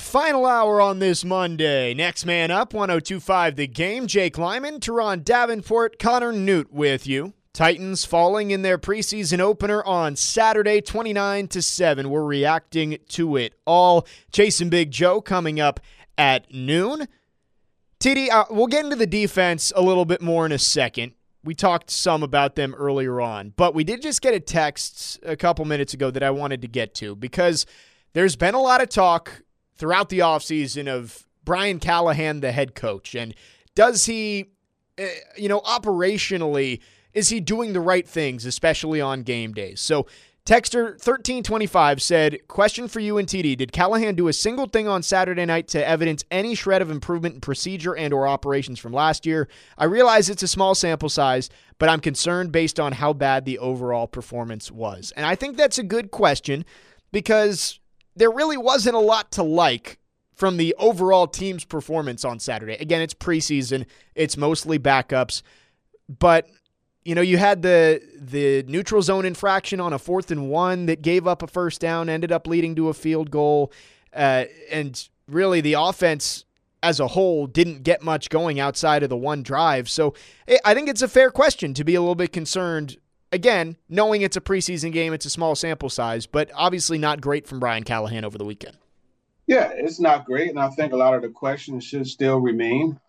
Final hour on this Monday. Next man up, 102.5 The Game. Jake Lyman, Teron Davenport, Connor Newt with you. Titans falling in their preseason opener on Saturday, 29-7. We're reacting to it all. Chasing Big Joe coming up at noon. TD, we'll get into the defense a little bit more in a second. We talked some about them earlier on, but we did just get a text a couple minutes ago that I wanted to get to because there's been a lot of talk throughout the offseason of Brian Callahan, the head coach, and does he, operationally, is he doing the right things, especially on game days? So Texter 1325 said, question for you and TD. Did Callahan do a single thing on Saturday night to evidence any shred of improvement in procedure and or operations from last year? I realize it's a small sample size, but I'm concerned based on how bad the overall performance was. And I think that's a good question because there really wasn't a lot to like from the overall team's performance on Saturday. Again, it's preseason. It's mostly backups. But, you had the neutral zone infraction on a 4th and 1 that gave up a first down, ended up leading to a field goal. And really the offense as a whole didn't get much going outside of the one drive. So I think it's a fair question to be a little bit concerned. Again, knowing it's a preseason game, it's a small sample size, but obviously not great from Brian Callahan over the weekend. Yeah, it's not great, and I think a lot of the questions should still remain.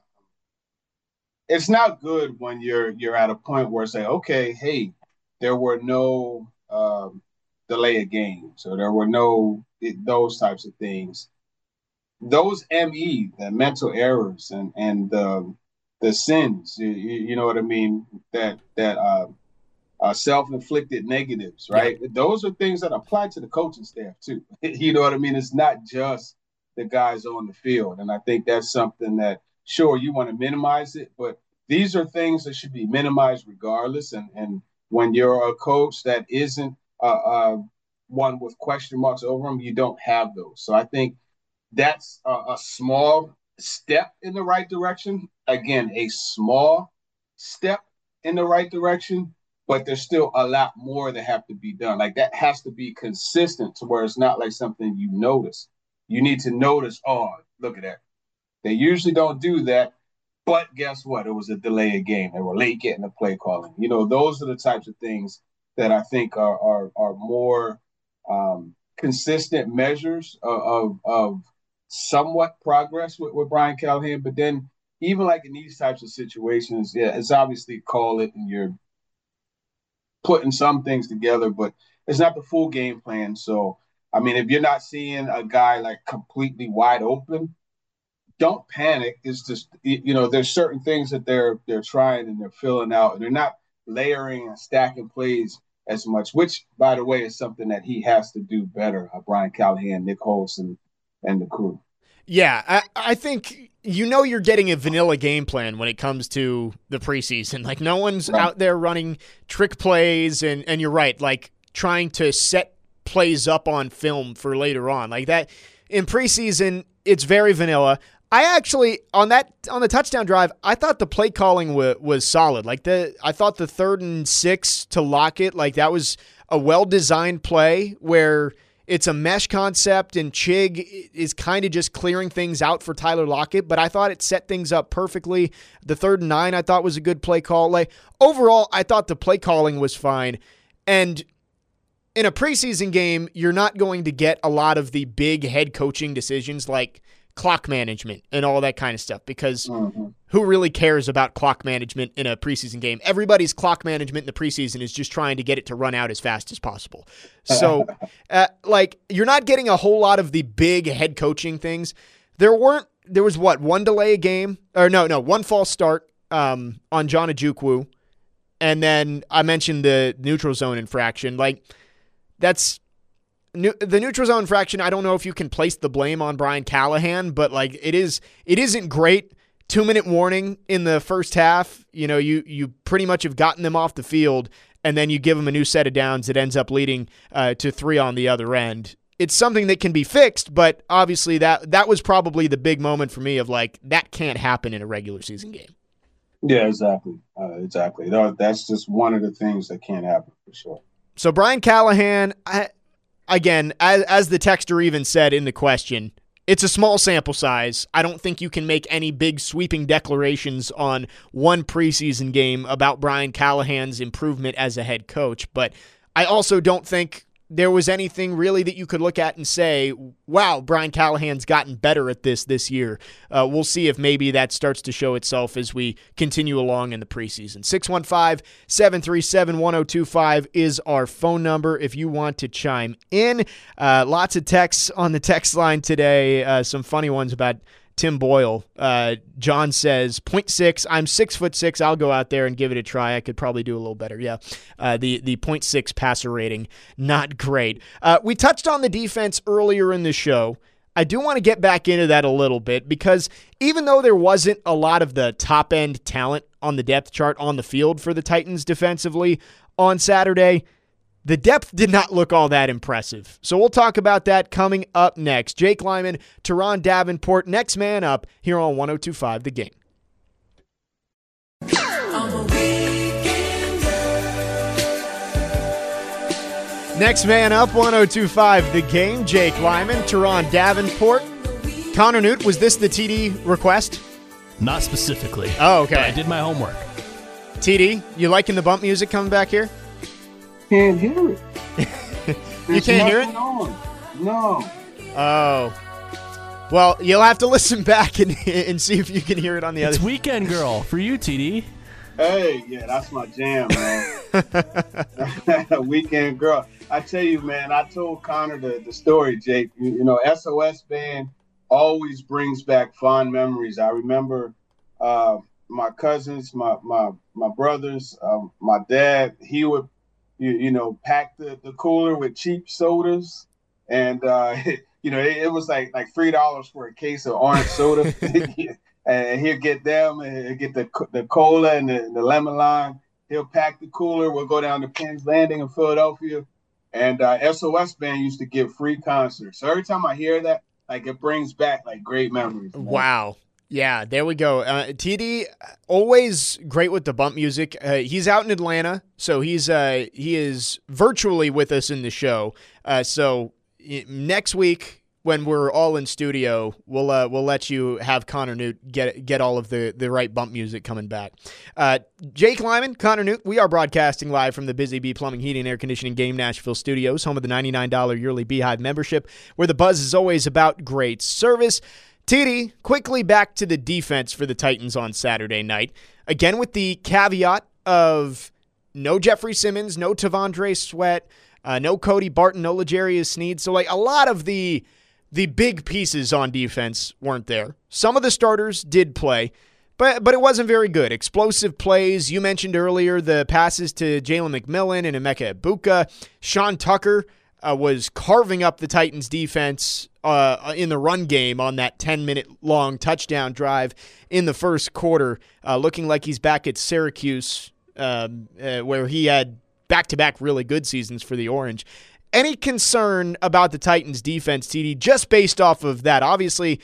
It's not good when you're at a point where say, okay, hey, there were no delay of games, or there were no those types of things. Those the mental errors and the sins, you know what I mean, that self-inflicted negatives, right? Yeah. Those are things that apply to the coaching staff too. You know what I mean? It's not just the guys on the field. And I think that's something that, sure, you want to minimize it, but these are things that should be minimized regardless. And when you're a coach that isn't one with question marks over them, you don't have those. So I think that's a small step in the right direction. Again, a small step in the right direction. But there's still a lot more that have to be done. Like that has to be consistent to where it's not like something you notice. You need to notice, oh, look at that. They usually don't do that. But guess what? It was a delay of game. They were late getting the play calling. Those are the types of things that I think are more consistent measures of somewhat progress with Brian Callahan. But then even like in these types of situations, yeah, it's obviously call it and you're putting some things together, but it's not the full game plan. So, I mean, if you're not seeing a guy like completely wide open, don't panic. It's just, there's certain things that they're trying and they're filling out, and they're not layering and stacking plays as much, which, by the way, is something that he has to do better, Brian Callahan, Nick Holson, and the crew. Yeah, I think you're getting a vanilla game plan when it comes to the preseason. Like, no one's out there running trick plays, and you're right, like, trying to set plays up on film for later on. Like that, in preseason, it's very vanilla. I actually, on the touchdown drive, I thought the play calling was solid. Like, I thought the 3rd and 6 to Lockett, like, that was a well-designed play where it's a mesh concept, and Chig is kind of just clearing things out for Tyler Lockett, but I thought it set things up perfectly. The 3rd and 9 I thought was a good play call. Like, overall, I thought the play calling was fine. And in a preseason game, you're not going to get a lot of the big head coaching decisions like clock management and all that kind of stuff, because who really cares about clock management in a preseason game? Everybody's clock management in the preseason is just trying to get it to run out as fast as possible. So, you're not getting a whole lot of the big head coaching things. There was one delay a game, or one false start on John Ojukwu, and then I mentioned the neutral zone infraction. Like, that's the neutral zone infraction. I don't know if you can place the blame on Brian Callahan, but like it isn't great. 2-minute warning in the first half. You pretty much have gotten them off the field, and then you give them a new set of downs that ends up leading to 3 on the other end. It's something that can be fixed, but obviously that was probably the big moment for me of like, that can't happen in a regular season game. Yeah, exactly. No, that's just one of the things that can't happen for sure. So Brian Callahan, again, as the texter even said in the question, It's a small sample size. I don't think you can make any big sweeping declarations on one preseason game about Brian Callahan's improvement as a head coach, but I also don't think there was anything really that you could look at and say, wow, Brian Callahan's gotten better at this year. We'll see if maybe that starts to show itself as we continue along in the preseason. 615-737-1025 is our phone number if you want to chime in. Lots of texts on the text line today, some funny ones about Tim Boyle. John says, 0.6, I'm 6'6". I'll go out there and give it a try. I could probably do a little better. Yeah. The 0.6 passer rating, not great. We touched on the defense earlier in the show. I do want to get back into that a little bit because even though there wasn't a lot of the top end talent on the depth chart on the field for the Titans defensively on Saturday, the depth did not look all that impressive. So we'll talk about that coming up next. Jake Lyman, Teron Davenport, next man up here on 102.5 The Game. Next man up, 102.5 The Game. Jake Lyman, Teron Davenport. Connor Newt, was this the TD request? Not specifically. Oh, okay. But I did my homework. TD, you liking the bump music coming back here? Can't hear it. You can't hear it? No. Oh. Well, you'll have to listen back and see if you can hear it on the other. It's Weekend Girl for you, TD. Hey, yeah, that's my jam, man. Weekend Girl. I tell you, man, I told Connor the story, Jake. You know, SOS Band always brings back fond memories. I remember my cousins, my brothers, my dad, he would pack the cooler with cheap sodas, and it was like $3 for a case of orange soda, and he'll get them and get the cola and the lemon lime. He'll pack the cooler. We'll go down to Penn's Landing in Philadelphia, and SOS Band used to give free concerts. So every time I hear that, it brings back great memories. Man. Wow. Yeah, there we go. TD, always great with the bump music. He's out in Atlanta, so he is virtually with us in the show. So next week when we're all in studio, we'll let you have Connor Newt get all of the right bump music coming back. Jake Lyman, Connor Newt, we are broadcasting live from the Busy Bee Plumbing, Heating, and Air Conditioning Game Nashville studios, home of the $99 yearly Beehive membership, where the buzz is always about great service. TD, quickly back to the defense for the Titans on Saturday night. Again, with the caveat of no Jeffrey Simmons, no T'Vondre Sweat, no Cody Barton, no L'Jarius Sneed. So, a lot of the big pieces on defense weren't there. Some of the starters did play, but it wasn't very good. Explosive plays. You mentioned earlier the passes to Jalen McMillan and Emeka Egbuka. Sean Tucker was carving up the Titans defense in the run game on that 10-minute long touchdown drive in the first quarter, looking like he's back at Syracuse, where he had back-to-back really good seasons for the Orange. Any concern about the Titans defense, TD, just based off of that? Obviously,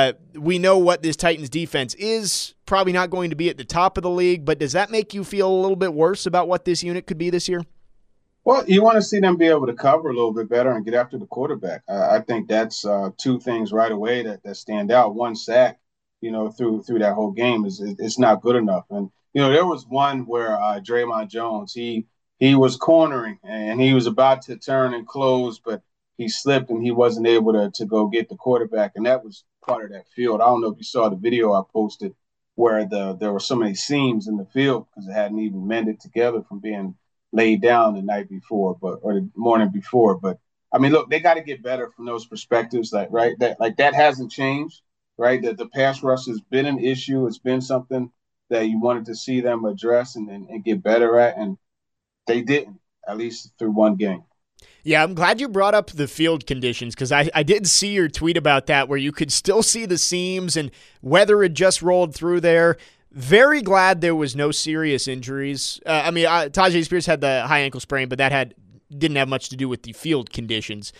we know what this Titans defense is, probably not going to be at the top of the league, but does that make you feel a little bit worse about what this unit could be this year? Well, you want to see them be able to cover a little bit better and get after the quarterback. I think that's two things right away that stand out. One sack, through that whole game is not good enough. And there was one where Draymond Jones he was cornering and he was about to turn and close, but he slipped and he wasn't able to go get the quarterback. And that was part of that field. I don't know if you saw the video I posted where there were so many seams in the field because it hadn't even mended together from being laid down the night before, or the morning before. But I mean, look, they got to get better from those perspectives. That hasn't changed, right? That the pass rush has been an issue. It's been something that you wanted to see them address and get better at, and they didn't, at least through one game. Yeah, I'm glad you brought up the field conditions because I did see your tweet about that where you could still see the seams and weather had just rolled through there. Very glad there was no serious injuries. Tyjae Spears had the high ankle sprain, but that didn't have much to do with the field conditions.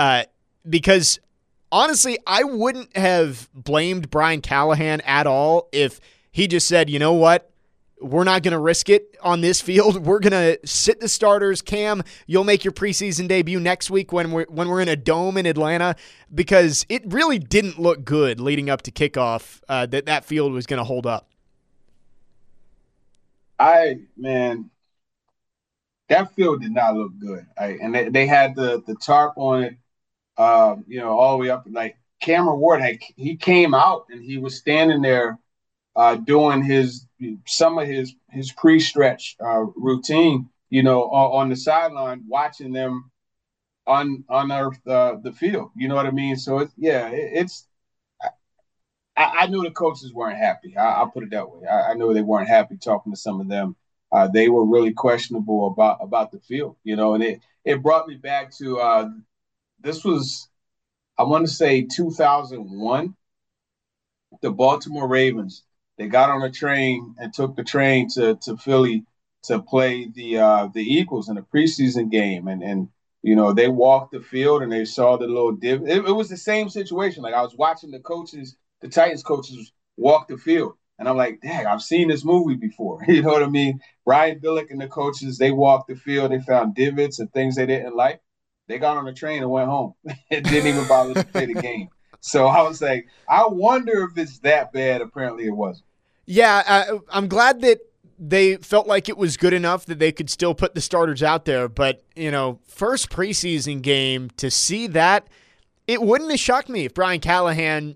Because honestly, I wouldn't have blamed Brian Callahan at all if he just said, you know what, we're not going to risk it on this field. We're going to sit the starters. Cam, you'll make your preseason debut next week when we're in a dome in Atlanta, because it really didn't look good leading up to kickoff that field was going to hold up. That field did not look good. And they had the tarp on it, all the way up. Like Cameron Ward, he came out and he was standing there doing some of his pre-stretch routine, on the sideline, watching them unearth the field. You know what I mean? So I knew the coaches weren't happy. I'll put it that way. I knew they weren't happy talking to some of them. They were really questionable about the field, and it brought me back to this was, I want to say 2001, the Baltimore Ravens. They got on a train and took the train to Philly to play the Eagles in a preseason game, and they walked the field and they saw the little div. It was the same situation. Like I was watching the Titans coaches walk the field. And I'm like, dang, I've seen this movie before. You know what I mean? Brian Billick and the coaches, they walked the field. They found divots and things they didn't like. They got on the train and went home. It didn't even bother to play the game. So I was like, I wonder if it's that bad. Apparently it wasn't. Yeah, I'm glad that they felt like it was good enough that they could still put the starters out there. But, first preseason game, to see that, it wouldn't have shocked me if Brian Callahan,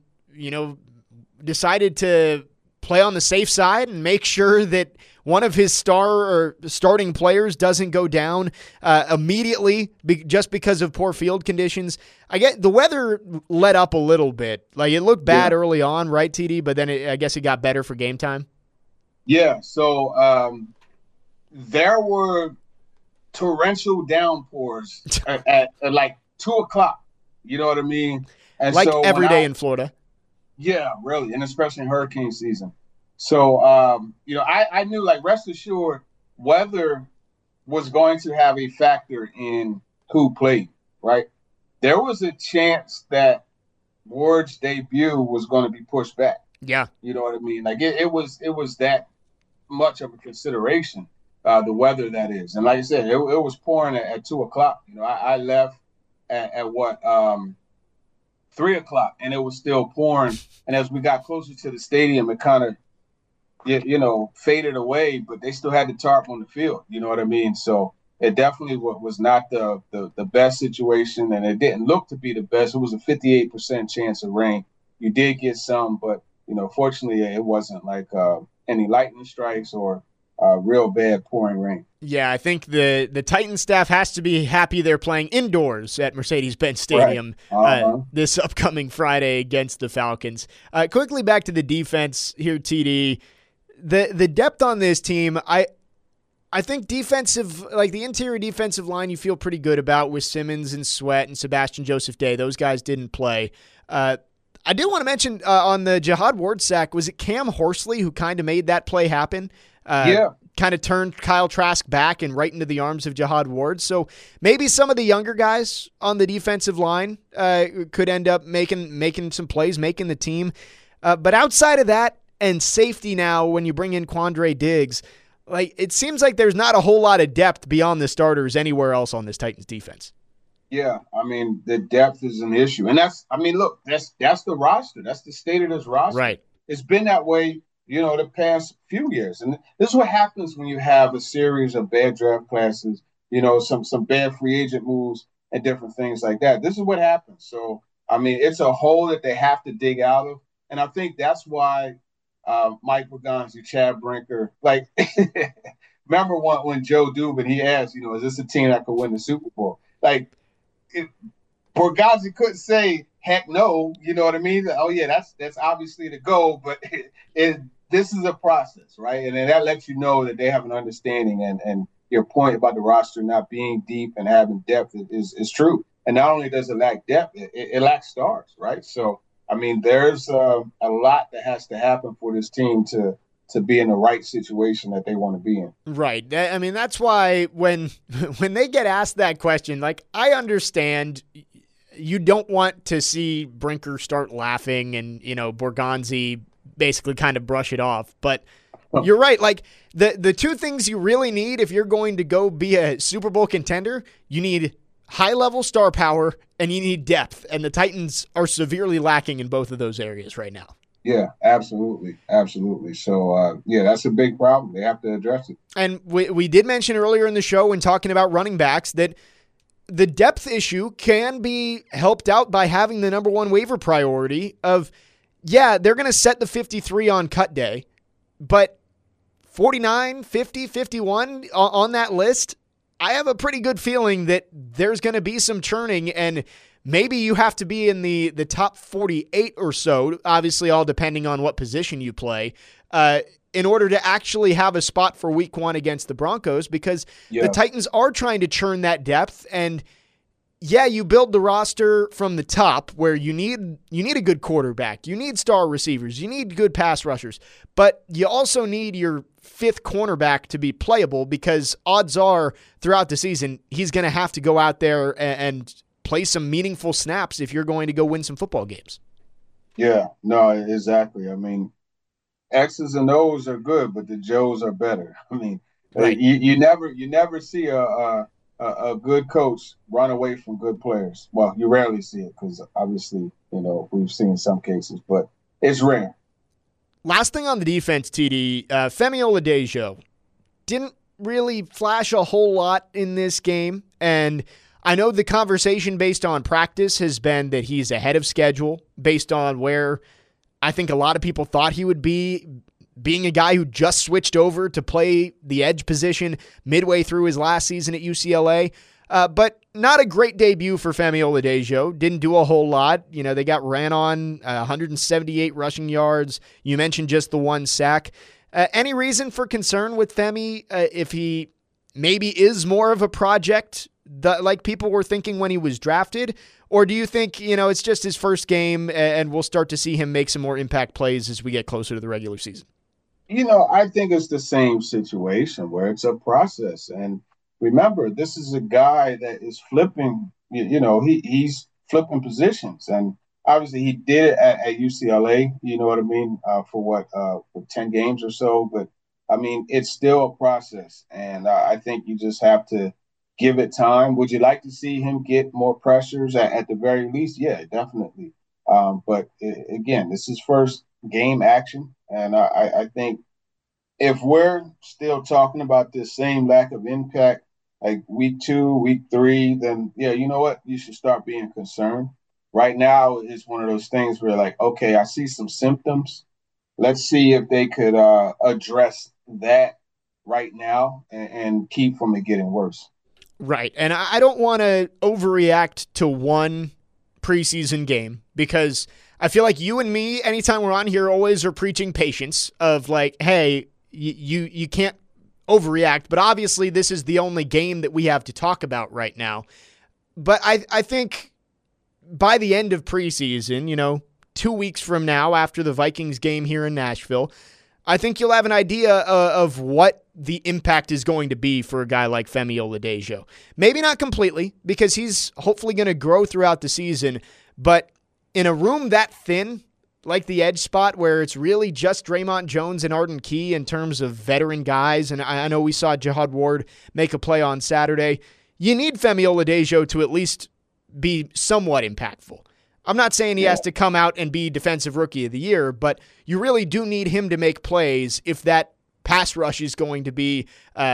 decided to play on the safe side and make sure that one of his starting players doesn't go down immediately just because of poor field conditions. I get the weather let up a little bit. Like it looked bad early on, right, TD? But then I guess it got better for game time. Yeah. So there were torrential downpours at like 2:00. You know what I mean? And like so every day in Florida. Yeah, really, and especially in hurricane season. So, I knew, like, rest assured, weather was going to have a factor in who played, right? There was a chance that Ward's debut was going to be pushed back. Yeah. You know what I mean? Like, it was that much of a consideration, the weather, that is. And like I said, it was pouring at 2:00. I left at what, 3:00, and it was still pouring. And as we got closer to the stadium, it kind of, faded away, but they still had the tarp on the field. You know what I mean? So it definitely was not the best situation, and it didn't look to be the best. It was a 58% chance of rain. You did get some, but, fortunately, it wasn't like any lightning strikes or real bad pouring rain. Yeah, I think the Titans staff has to be happy they're playing indoors at Mercedes-Benz Stadium this upcoming Friday against the Falcons. Quickly back to the defense here, TD. The depth on this team, I think the interior defensive line you feel pretty good about with Simmons and Sweat and Sebastian Joseph Day. Those guys didn't play. I do want to mention on the Jihad Ward sack, was it Cam Horsley who kind of made that play happen? Kind of turned Kyle Trask back and right into the arms of Jihad Ward. So maybe some of the younger guys on the defensive line could end up making some plays, making the team. But outside of that, and safety now, when you bring in Quandre Diggs, like it seems like there's not a whole lot of depth beyond the starters anywhere else on this Titans defense. Yeah, I mean, the depth is an issue. And that's the roster. That's the state of this roster. Right. It's been that way, the past few years. And this is what happens when you have a series of bad draft classes, some bad free agent moves and different things like that. This is what happens. So, I mean, it's a hole that they have to dig out of. And I think that's why Mike Bergonzi, Chad Brinker, like, remember when Joe Dubin, he asked, is this a team that could win the Super Bowl? Like, Bergonzi couldn't say, heck no, you know what I mean? Oh, yeah, that's obviously the goal, but this is a process, right? And then that lets you know that they have an understanding, and your point about the roster not being deep and having depth is true. And not only does it lack depth, it lacks stars, right? So, I mean, there's a lot that has to happen for this team to be in the right situation that they want to be in. Right. I mean, that's why when they get asked that question, like, I understand you don't want to see Brinker start laughing and, Bergonzi basically kind of brush it off. But You're right. Like the two things you really need if you're going to go be a Super Bowl contender, you need high-level star power and you need depth. And the Titans are severely lacking in both of those areas right now. Yeah, absolutely. Absolutely. So, that's a big problem. They have to address it. And we did mention earlier in the show when talking about running backs that the depth issue can be helped out by having the number one waiver priority of, they're going to set the 53 on cut day, but 49, 50, 51 on that list, I have a pretty good feeling that there's going to be some churning, and maybe you have to be in the top 48 or so, obviously all depending on what position you play, in order to actually have a spot for week 1 against the Broncos, because the Titans are trying to churn that depth. And you build the roster from the top where you need a good quarterback, you need star receivers, you need good pass rushers, but you also need your fifth cornerback to be playable, because odds are throughout the season he's going to have to go out there and play some meaningful snaps if you're going to go win some football games. Yeah, no, exactly. I mean, X's and O's are good, but the Joes are better. I mean, right. you never see a good coach run away from good players. Well, you rarely see it because obviously, we've seen some cases, but it's rare. Last thing on the defense, TD, Femi Oladejo didn't really flash a whole lot in this game, and I know the conversation based on practice has been that he's ahead of schedule based on where I think a lot of people thought he would be, being a guy who just switched over to play the edge position midway through his last season at UCLA. But not a great debut for Femi Oladejo. Didn't do a whole lot. They got ran on 178 rushing yards. You mentioned just the one sack. Any reason for concern with Femi if he maybe is more of a project like people were thinking when he was drafted? Or do you think, it's just his first game and we'll start to see him make some more impact plays as we get closer to the regular season? I think it's the same situation where it's a process. And remember, this is a guy that is flipping, he's flipping positions. And obviously he did it at UCLA, you know what I mean, for 10 games or so. But, I mean, it's still a process. And I think you just have to give it time. Would you like to see him get more pressures at the very least? Yeah, definitely. But again, this is first game action. And I think if we're still talking about this same lack of impact, like week 2, week 3, then you know what? You should start being concerned. Right now, it's one of those things where like, okay, I see some symptoms. Let's see if they could address that right now and keep from it getting worse. Right. And I don't want to overreact to one preseason game, because I feel like you and me, anytime we're on here, always are preaching patience of like, hey, you can't overreact. But obviously this is the only game that we have to talk about right now. But I think by the end of preseason, 2 weeks from now after the Vikings game here in Nashville, I think you'll have an idea of what the impact is going to be for a guy like Femi Oladejo. Maybe not completely, because he's hopefully going to grow throughout the season, but in a room that thin, like the edge spot where it's really just Draymond Jones and Arden Key in terms of veteran guys, and I know we saw Jihad Ward make a play on Saturday, you need Femi Oladejo to at least be somewhat impactful. I'm not saying he has to come out and be Defensive Rookie of the Year, but you really do need him to make plays if that pass rush is going to be,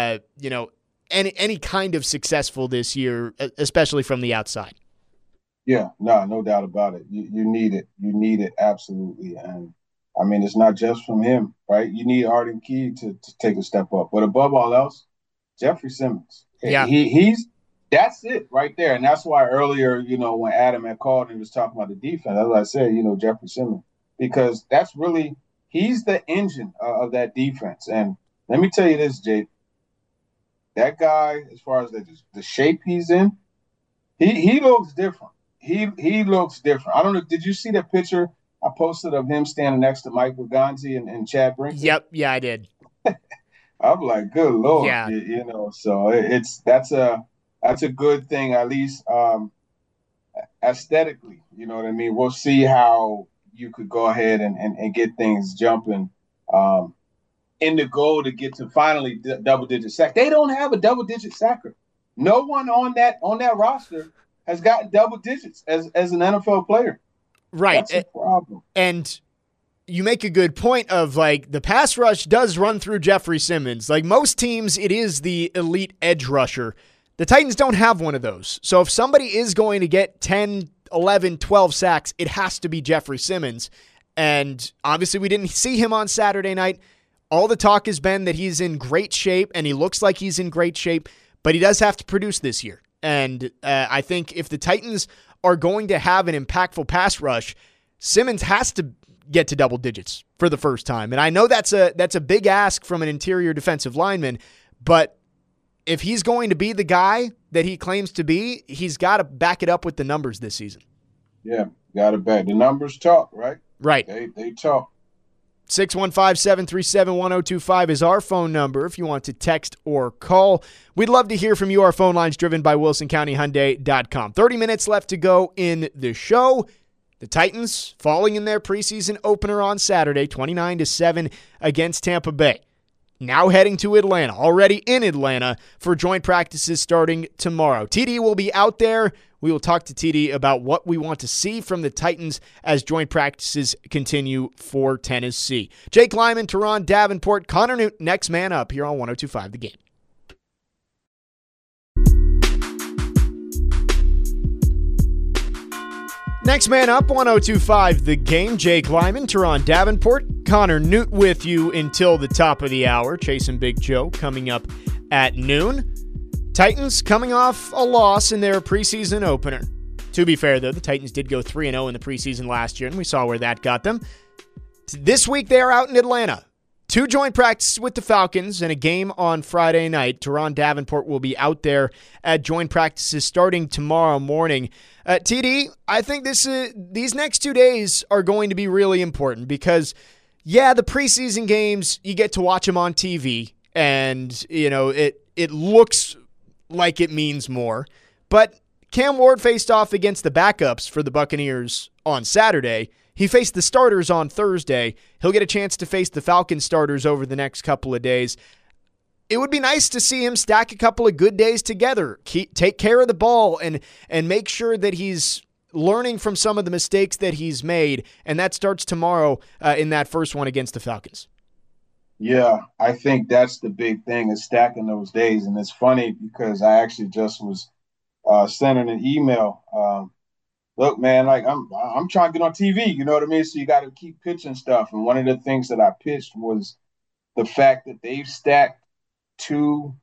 any kind of successful this year, especially from the outside. Yeah, no doubt about it. You need it. You need it, absolutely. And, I mean, it's not just from him, right? You need Arden Key to take a step up. But above all else, Jeffrey Simmons. Yeah. That's it right there. And that's why earlier, when Adam had called and he was talking about the defense, as I said, Jeffrey Simmons, because that's really, he's the engine of that defense. And let me tell you this, Jake, that guy, as far as the shape he's in, he looks different. He looks different. I don't know. Did you see that picture I posted of him standing next to Mike Waganzi and Chad Brinkley? Yep. Yeah, I did. I'm like, good Lord. Yeah. So that's a good thing, at least aesthetically. You know what I mean? We'll see how you could go ahead and get things jumping in the goal to get to finally double-digit sack. They don't have a double-digit sacker. No one on that roster has gotten double digits as an NFL player. Right. That's a problem. And you make a good point of, like, the pass rush does run through Jeffrey Simmons. Like most teams, it is the elite edge rusher. The Titans don't have one of those. So if somebody is going to get 10, 11, 12 sacks, it has to be Jeffrey Simmons. And obviously we didn't see him on Saturday night. All the talk has been that he's in great shape, and he looks like he's in great shape, but he does have to produce this year. And I think if the Titans are going to have an impactful pass rush, Simmons has to get to double digits for the first time. And I know that's a big ask from an interior defensive lineman, but if he's going to be the guy that he claims to be, he's got to back it up with the numbers this season. Yeah, got to back. The numbers talk, right? Right. They talk. 615-737-1025 is our phone number if you want to text or call. We'd love to hear from you. Our phone line's driven by WilsonCountyHyundai.com. 30 minutes left to go in the show. The Titans falling in their preseason opener on Saturday, 29-7 against Tampa Bay. Now heading to Atlanta, already in Atlanta for joint practices starting tomorrow. TD will be out there. We will talk to TD about what we want to see from the Titans as joint practices continue for Tennessee. Jake Lyman, Teron Davenport, Connor Newton, next man up here on 102.5 The Game. Next man up, 102.5 The Game. Jake Lyman, Teron Davenport, Connor Newt with you until the top of the hour. Chasing Big Joe coming up at noon. Titans coming off a loss in their preseason opener. To be fair, though, the Titans did go 3-0 in the preseason last year, and we saw where that got them. This week, they are out in Atlanta. 2 joint practices with the Falcons and a game on Friday night. Teron Davenport will be out there at joint practices starting tomorrow morning. TD, I think these next 2 days are going to be really important because, yeah, the preseason games, you get to watch them on TV, and, you know, it looks like it means more. But Cam Ward faced off against the backups for the Buccaneers on Saturday. He faced the starters on Thursday. He'll get a chance to face the Falcons starters over the next couple of days. It would be nice to see him stack a couple of good days together, take care of the ball, and make sure that he's learning from some of the mistakes that he's made, and that starts tomorrow in that first one against the Falcons. Yeah, I think that's the big thing is stacking those days, and it's funny because I actually just was sending an email. Look, man, like I'm trying to get on TV, you know what I mean? So you got to keep pitching stuff, and one of the things that I pitched was the fact that they've stacked 2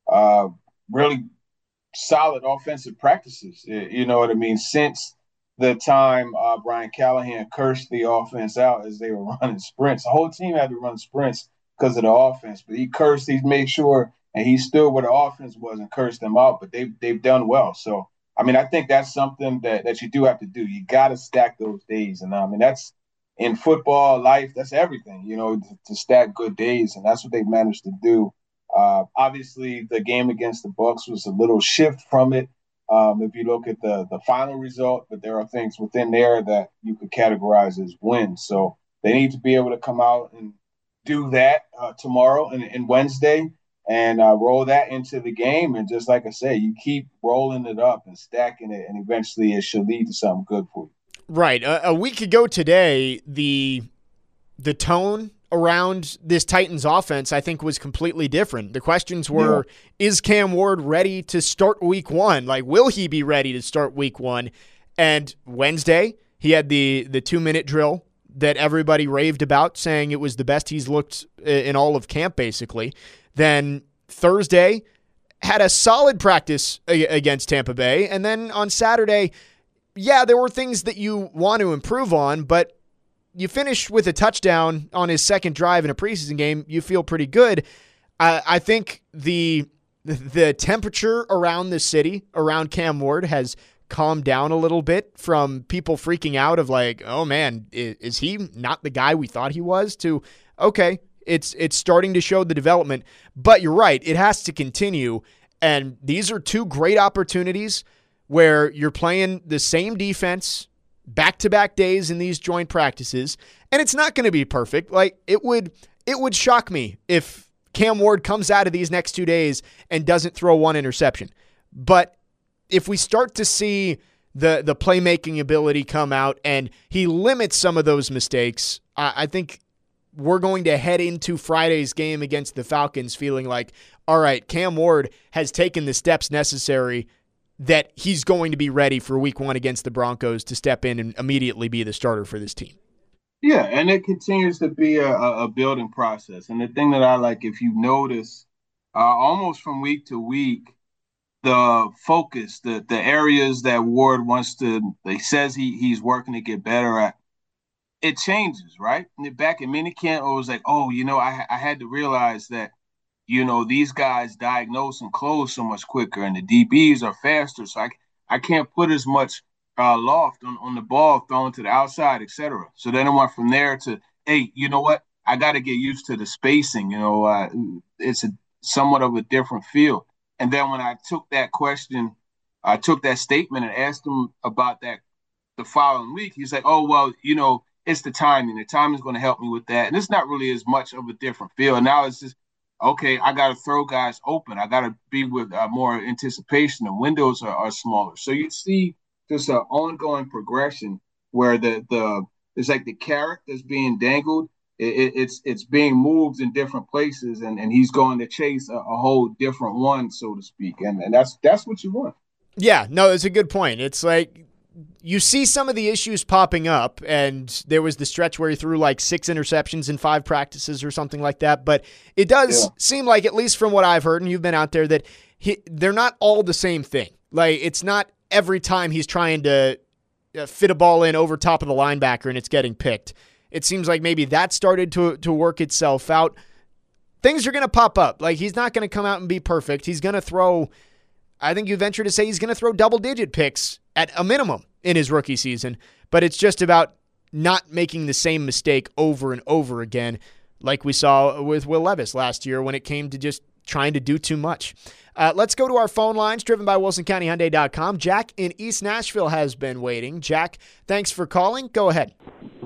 really solid offensive practices, you know what I mean, since the time Brian Callahan cursed the offense out as they were running sprints. The whole team had to run sprints because of the offense, but he made sure, and he stood where the offense was and cursed them out, but they've done well. So, I mean, I think that's something that you do have to do. You got to stack those days, and I mean, that's in football, life, that's everything, you know, to stack good days, and that's what they've managed to do. Obviously, the game against the Bucs was a little shift from it. If you look at the final result, but there are things within there that you could categorize as wins. So they need to be able to come out and do that tomorrow and Wednesday and roll that into the game. And just like I say, you keep rolling it up and stacking it, and eventually it should lead to something good for you. Right. A week ago today, the tone around this Titans offense, I think, was completely different. The questions were, is Cam Ward ready to start week 1? Like, will he be ready to start week 1? And Wednesday, he had the 2-minute drill that everybody raved about, saying it was the best he's looked in all of camp, basically. Then Thursday, had a solid practice against Tampa Bay. And then on Saturday, yeah, there were things that you want to improve on, but you finish with a touchdown on his second drive in a preseason game, you feel pretty good. I think the temperature around the city, around Cam Ward, has calmed down a little bit from people freaking out of like, oh man, is he not the guy we thought he was, to, okay, it's starting to show the development. But you're right, it has to continue. And these are 2 great opportunities where you're playing the same defense back-to-back days in these joint practices, and it's not going to be perfect. Like, it would it would shock me if Cam Ward comes out of these next 2 days and doesn't throw one interception. But if we start to see the playmaking ability come out and he limits some of those mistakes, I think we're going to head into Friday's game against the Falcons feeling like, all right, Cam Ward has taken the steps necessary that he's going to be ready for week 1 against the Broncos to step in and immediately be the starter for this team. Yeah, and it continues to be a building process. And the thing that I like, if you notice, almost from week to week, the focus, the areas that Ward he says he's working to get better at, it changes, right? Back in minicamp, it was like, I had to realize that, these guys diagnose and close so much quicker, and the DBs are faster, so I can't put as much loft on the ball thrown to the outside, et cetera. So then I went from there to, hey, you know what? I got to get used to the spacing. It's somewhat of a different field. And then when I took that statement and asked him about that the following week, he's like, oh, well, it's the timing. The timing is going to help me with that. And it's not really as much of a different field. Now it's just, okay, I got to throw guys open. I got to be with more anticipation. The windows are smaller. So you see just an ongoing progression where it's like the carrot that's being dangled. It's being moved in different places, and he's going to chase a whole different one, so to speak. And that's what you want. Yeah, no, it's a good point. It's like you see some of the issues popping up, and there was the stretch where he threw like 6 interceptions in 5 practices or something like that. But it does seem like, at least from what I've heard, and you've been out there, that they're not all the same thing. Like, it's not every time he's trying to fit a ball in over top of the linebacker and it's getting picked. It seems like maybe that started to work itself out. Things are going to pop up. Like, he's not going to come out and be perfect. He's going to throw, I think you venture to say he's going to throw double-digit picks at a minimum in his rookie season, but it's just about not making the same mistake over and over again like we saw with Will Levis last year when it came to just trying to do too much. Let's go to our phone lines, driven by WilsonCountyHyundai.com. Jack in East Nashville has been waiting. Jack, thanks for calling. Go ahead.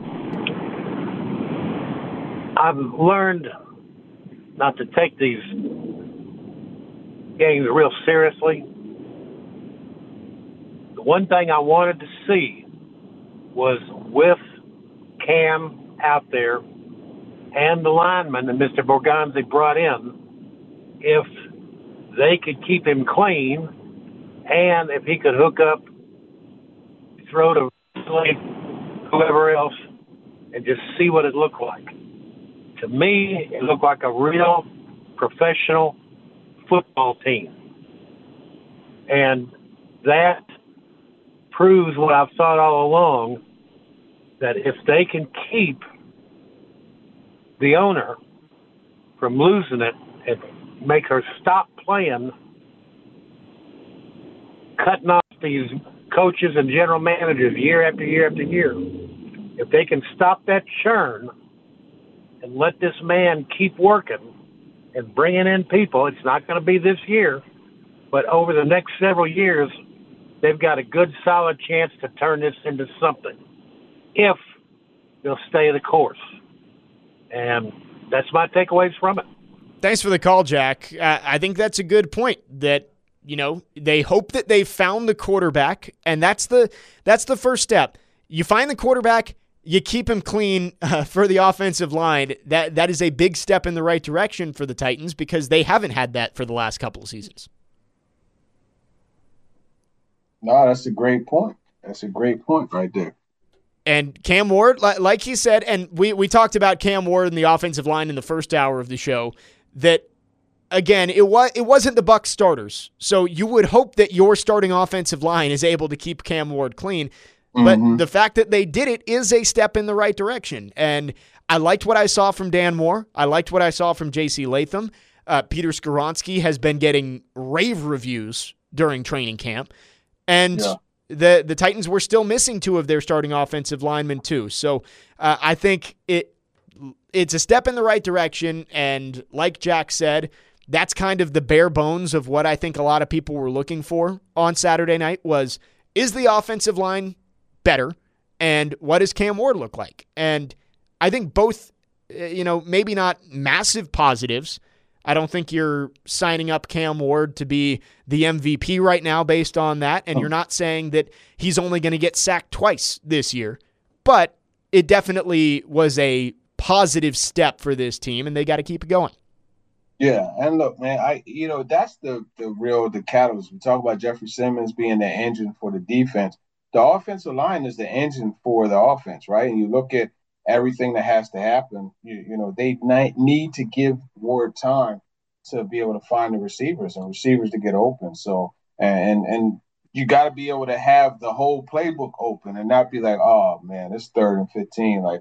I've learned not to take these games real seriously. The one thing I wanted to see was, with Cam out there and the lineman that Mr. Borgonzi brought in, if they could keep him clean and if he could hook up, throw to whoever else, and just see what it looked like. To me, it looked like a real professional football team. And that proves what I've thought all along, that if they can keep the owner from losing it and make her stop playing, cutting off these coaches and general managers year after year after year, if they can stop that churn and let this man keep working and bringing in people, it's not going to be this year, but over the next several years, they've got a good, solid chance to turn this into something if they'll stay the course. And that's my takeaways from it. Thanks for the call, Jack. I think that's a good point, that, they hope that they found the quarterback, and that's the first step. You find the quarterback, you keep him clean for the offensive line. That is a big step in the right direction for the Titans, because they haven't had that for the last couple of seasons. No, that's a great point. That's a great point right there. And Cam Ward, like he said, and we talked about Cam Ward and the offensive line in the first hour of the show, that, again, it wasn't the Bucs starters. So you would hope that your starting offensive line is able to keep Cam Ward clean. But the fact that they did it is a step in the right direction. And I liked what I saw from Dan Moore. I liked what I saw from J.C. Latham. Peter Skoronski has been getting rave reviews during training camp. And the Titans were still missing 2 of their starting offensive linemen too. So I think it's a step in the right direction. And like Jack said, that's kind of the bare bones of what I think a lot of people were looking for on Saturday night was, is the offensive line better, and what does Cam Ward look like? And I think both maybe not massive positives. I don't think you're signing up Cam Ward to be the MVP right now based on that, and you're not saying that he's only going to get sacked twice this year. But it definitely was a positive step for this team, and they got to keep it going. Yeah, and look, man, that's the catalyst. We talk about Jeffrey Simmons being the engine for the defense. The offensive line is the engine for the offense, right? And you look at everything that has to happen. They need to give Ward time to be able to find the receivers and receivers to get open. So, and you got to be able to have the whole playbook open and not be like, oh man, it's 3rd and 15. Like,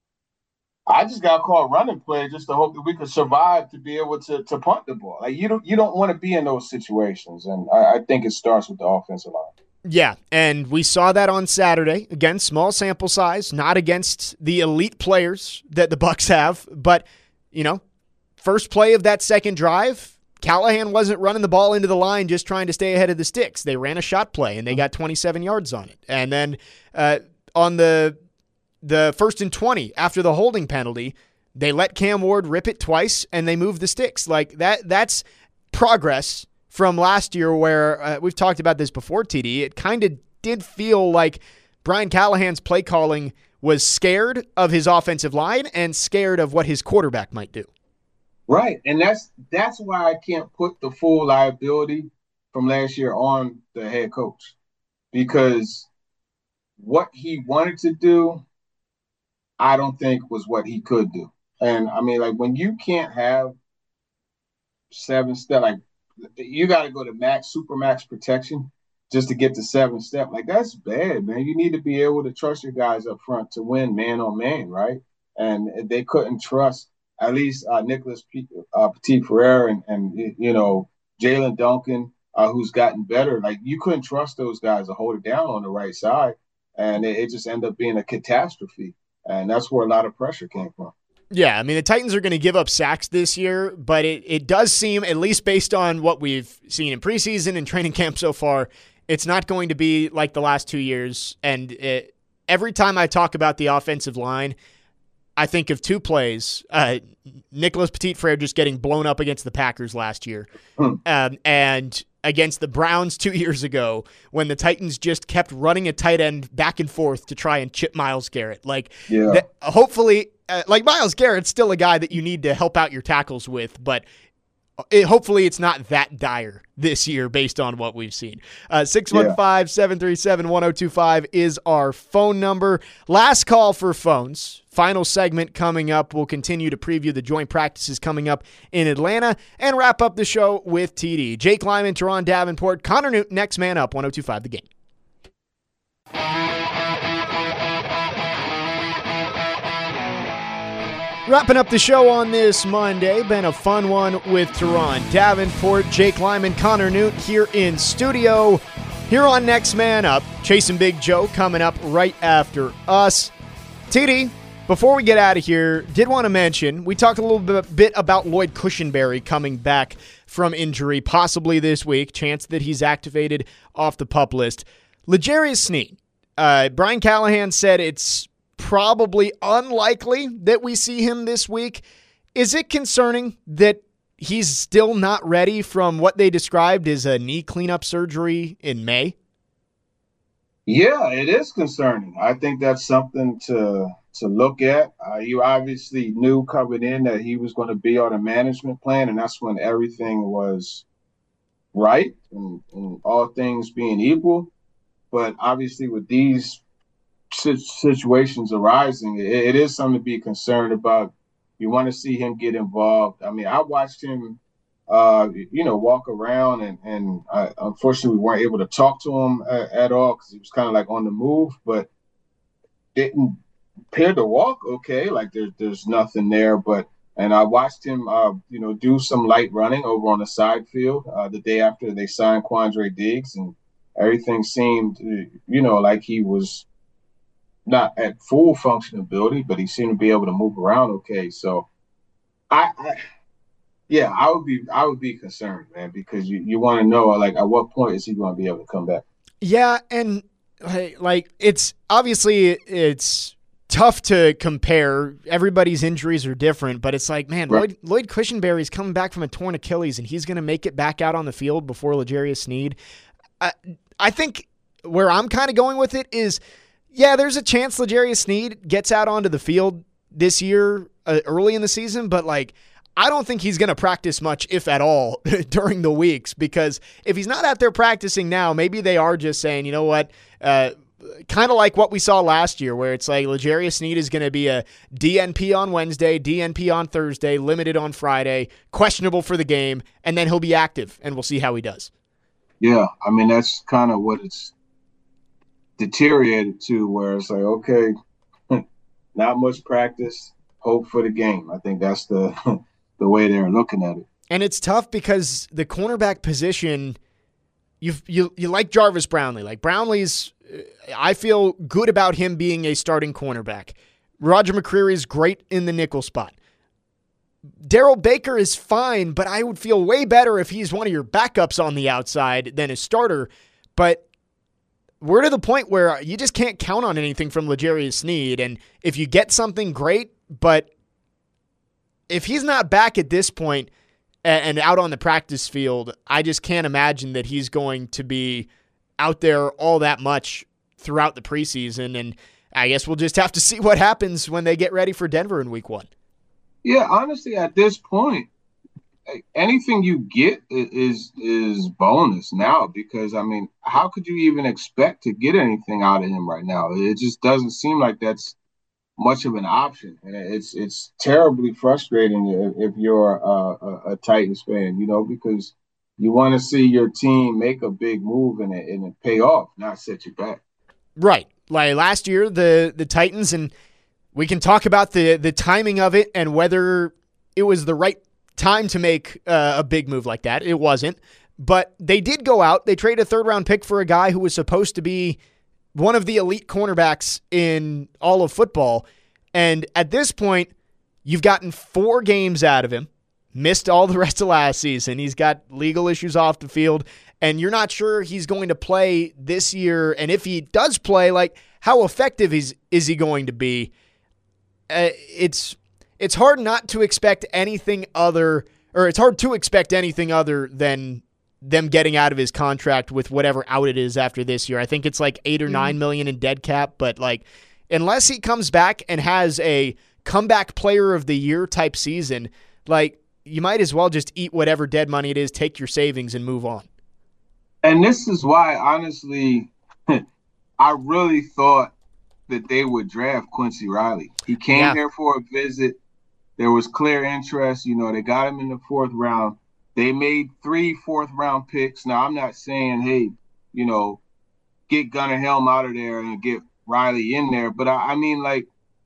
I just got called running play just to hope that we could survive to be able to punt the ball. Like, you don't want to be in those situations, and I think it starts with the offensive line. Yeah, and we saw that on Saturday. Again, small sample size, not against the elite players that the Bucs have, but first play of that second drive, Callahan wasn't running the ball into the line just trying to stay ahead of the sticks. They ran a shot play, and they got 27 yards on it. And then on the 1st and 20 after the holding penalty, they let Cam Ward rip it twice, and they moved the sticks. Like that's progress from last year where we've talked about this before, TD. It kind of did feel like Brian Callahan's play calling was scared of his offensive line and scared of what his quarterback might do. Right, and that's why I can't put the full liability from last year on the head coach, because what he wanted to do, I don't think was what he could do. And I mean, like, when you can't have 7-step, like, you got to go to super max protection just to get to 7-step. Like, that's bad, man. You need to be able to trust your guys up front to win man on man, right? And they couldn't trust at least Nicholas Petit-Frere and Jalen Duncan, who's gotten better. Like, you couldn't trust those guys to hold it down on the right side, and it just ended up being a catastrophe. And that's where a lot of pressure came from. Yeah, I mean, the Titans are going to give up sacks this year, but it does seem, at least based on what we've seen in preseason and training camp so far, it's not going to be like the last 2 years. And every time I talk about the offensive line, I think of 2 plays. Nicholas Petit-Frere just getting blown up against the Packers last year. And against the Browns 2 years ago when the Titans just kept running a tight end back and forth to try and chip Myles Garrett. Hopefully, Myles Garrett's still a guy that you need to help out your tackles with, but hopefully it's not that dire this year based on what we've seen. 615-737-1025 is our phone number. Last call for phones. Final segment coming up. We'll continue to preview the joint practices coming up in Atlanta and wrap up the show with TD. Jake Lyman, Teron Davenport, Connor Newton, next man up, 102.5 The Game. Wrapping up the show on this Monday. Been a fun one with Teron Davenport, Jake Lyman, Connor Newt here in studio. Here on Next Man Up, Chasing Big Joe coming up right after us. TD, before we get out of here, did want to mention, we talked a little bit about Lloyd Cushenberry coming back from injury, possibly this week. Chance that he's activated off the PUP list. L'Jarius Sneed. Brian Callahan said it's probably unlikely that we see him this week. Is it concerning that he's still not ready from what they described as a knee cleanup surgery in May? Yeah, it is concerning. I think that's something to look at. You obviously knew coming in that he was going to be on a management plan, and that's when everything was right and all things being equal. But obviously with these situations arising, it is something to be concerned about. You want to see him get involved. I mean, I watched him, walk around, and unfortunately we weren't able to talk to him at all because he was kind of like on the move, but didn't appear to walk okay. Like there's nothing there. And I watched him, do some light running over on the side field the day after they signed Quandre Diggs, and everything seemed, like he was not at full functionability, but he seemed to be able to move around okay. So, I would be concerned, man, because you want to know, like, at what point is he going to be able to come back? Yeah, and like it's obviously tough to compare. Everybody's injuries are different, but it's like, man, Right. Lloyd Cushenberry's coming back from a torn Achilles, and he's going to make it back out on the field before L'Jarius Sneed. I think where I'm kind of going with it is, yeah, there's a chance L'Jarius Sneed gets out onto the field this year early in the season, but like, I don't think he's going to practice much, if at all, during the weeks, because if he's not out there practicing now, maybe they are just saying, you know what, kind of like what we saw last year, where it's like L'Jarius Sneed is going to be a DNP on Wednesday, DNP on Thursday, limited on Friday, questionable for the game, and then he'll be active, and we'll see how he does. Yeah, I mean, that's kind of what it's deteriorated to, where it's like, okay, not much practice, hope for the game. I think that's the the way they're looking at it. And it's tough because the cornerback position, you like Jarvis Brownlee. Like Brownlee's, I feel good about him being a starting cornerback. Roger McCreary's great in the nickel spot. Darrell Baker is fine, but I would feel way better if he's one of your backups on the outside than a starter. But we're to the point where you just can't count on anything from L'Jarius Sneed. And if you get something, great, but if he's not back at this point and out on the practice field, I just can't imagine that he's going to be out there all that much throughout the preseason. And I guess we'll just have to see what happens when they get ready for Denver in week 1. Yeah, honestly, at this point, anything you get is bonus now, because, I mean, how could you even expect to get anything out of him right now? It just doesn't seem like that's much of an option, and it's terribly frustrating if you're a Titans fan, because you want to see your team make a big move and it pay off, not set you back. Right. Like last year, the Titans, and we can talk about the timing of it and whether it was the right time to make a big move like that. It wasn't, but they did go out. They traded a 3rd-round pick for a guy who was supposed to be one of the elite cornerbacks in all of football. And at this point, you've gotten 4 games out of him, missed all the rest of last season. He's got legal issues off the field, and you're not sure he's going to play this year. And if he does play, like, how effective is he going to be? It's hard not to expect anything other, or it's hard to expect anything other than them getting out of his contract with whatever out it is after this year. I think it's like $8 or $9 million in dead cap, but like, unless he comes back and has a comeback player of the year type season, like, you might as well just eat whatever dead money it is, take your savings and move on. And this is why, honestly, I really thought that they would draft Quincy Riley. He came here for a visit. There was clear interest. They got him in the 4th round. They made 3 4th-round picks. Now, I'm not saying, hey, get Gunnar Helm out of there and get Riley in there. But, I mean, like,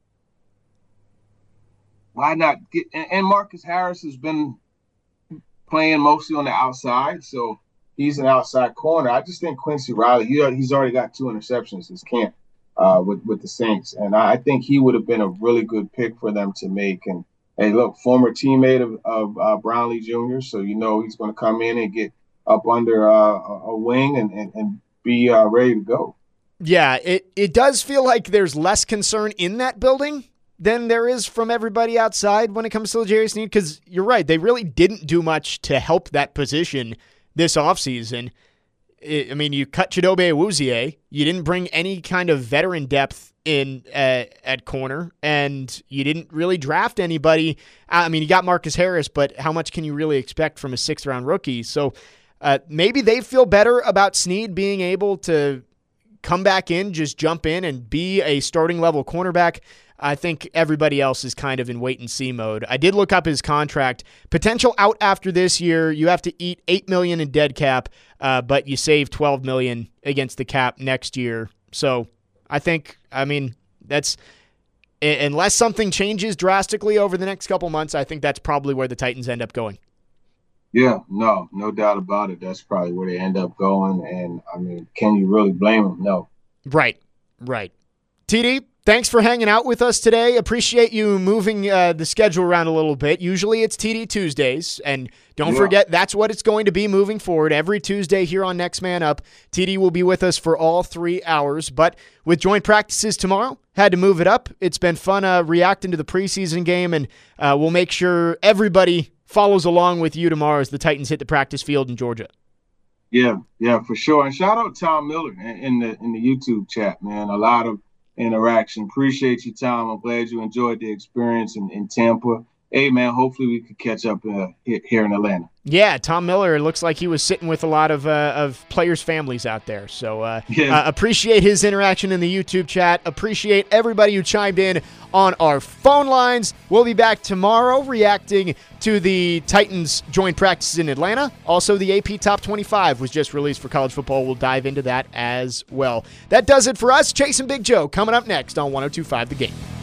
why not get – and Marcus Harris has been playing mostly on the outside, so he's an outside corner. I just think Quincy Riley, he's already got 2 interceptions this camp with the Saints. And I think he would have been a really good pick for them to make. And, hey, look, former teammate of Brownlee Jr., so he's going to come in and get up under a wing and be ready to go. Yeah, it does feel like there's less concern in that building than there is from everybody outside when it comes to L'Jarius Sneed, because you're right, they really didn't do much to help that position this offseason. I mean, you cut Chidobe Awuzie, you didn't bring any kind of veteran depth in at corner, and you didn't really draft anybody. I mean, you got Marcus Harris, but how much can you really expect from a 6th-round rookie? So maybe they feel better about Sneed being able to come back in, just jump in and be a starting level cornerback. I think everybody else is kind of in wait-and-see mode. I did look up his contract. Potential out after this year, you have to eat $8 million in dead cap, but you save $12 million against the cap next year. So I think, that's unless something changes drastically over the next couple months, I think that's probably where the Titans end up going. Yeah, no doubt about it. That's probably where they end up going. And, can you really blame them? No. Right. TD, Thanks for hanging out with us today. Appreciate you moving the schedule around a little bit. Usually it's TD Tuesdays, and don't forget that's what it's going to be moving forward. Every Tuesday here on Next Man Up, TD will be with us for all 3 hours. But with joint practices tomorrow, had to move it up. It's been fun reacting to the preseason game, and we'll make sure everybody follows along with you tomorrow as the Titans hit the practice field in Georgia. Yeah, for sure. And shout out Tom Miller in the YouTube chat, man. A lot of interaction. Appreciate you, Tom. I'm glad you enjoyed the experience in Tampa. Hey, man, hopefully we could catch up here in Atlanta. Yeah, Tom Miller, it looks like he was sitting with a lot of players' families out there. So appreciate his interaction in the YouTube chat. Appreciate everybody who chimed in on our phone lines. We'll be back tomorrow reacting to the Titans joint practices in Atlanta. Also, the AP Top 25 was just released for college football. We'll dive into that as well. That does it for us. Chase and Big Joe coming up next on 102.5 The Game.